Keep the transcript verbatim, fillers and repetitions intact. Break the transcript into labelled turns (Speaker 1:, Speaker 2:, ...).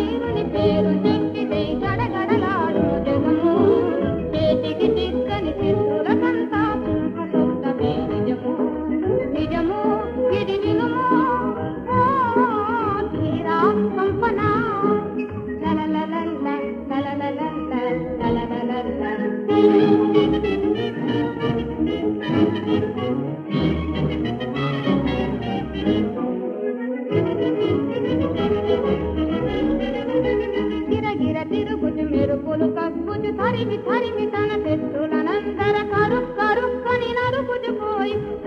Speaker 1: వీరుని పేరు చెప్పితే గడగడలాడు జగము చేతికి చిక్కని చిత్రుల కంతా సుఖమే నిజము నిజము ఇది వినుము తీరా పంపన లలలలల లలలలల లలలలల గిరగిర తిరుగుచు మెరుపులు కక్కుచు తరిమి తరిమి తన శత్రులనందర కరు కరుక్కని నరుకుచు పోయి